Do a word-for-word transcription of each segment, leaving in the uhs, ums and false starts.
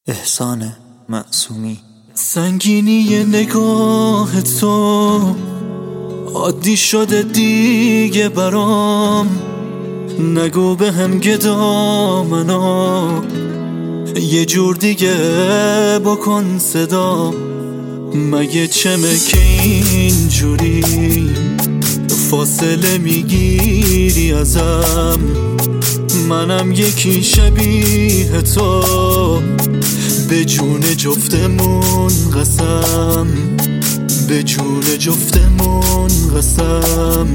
احسان معصومی. سنگینی نگاه تو عادی شده دیگه برام، نگو به هم گدا منو یه جور دیگه بکن صدا. مگه چمه که اینجوری فاصله میگیری ازم؟ منم یکی شبیه تو، به جون جفتمون قسم، به جون جفتمون قسم.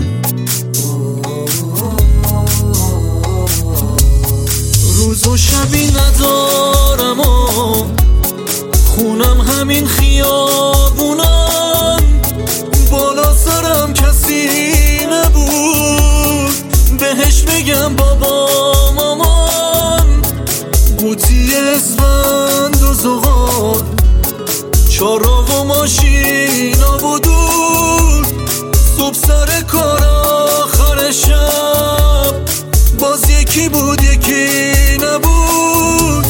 روز و شبی ندارم و خونم همین خیابونم، بالا سرم کسی نبود بهش بگم بابا مامان. قوطی اسفند و زغال، چراغ و ماشینا بودون، صبح سر کار آخر شب باز یکی بود یکی نبود.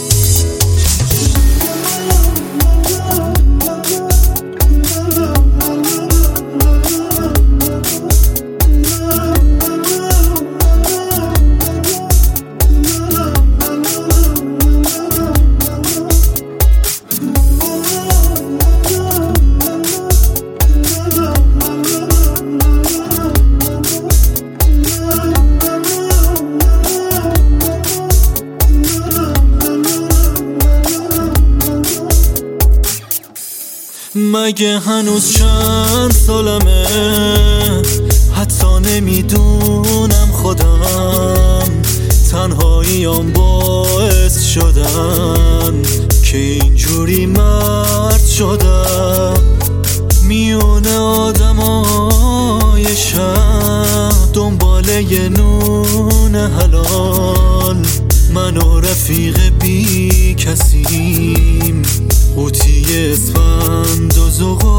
مگه هنوز چند سالمه؟ حتی نمیدونم خودم، تنهاییام باعث شدن که اینجوری مرد شدم. میونه آدمای شهر دنباله یه نون حلال، من و رفیق بی کسیم، قوطی اسفند و زغال.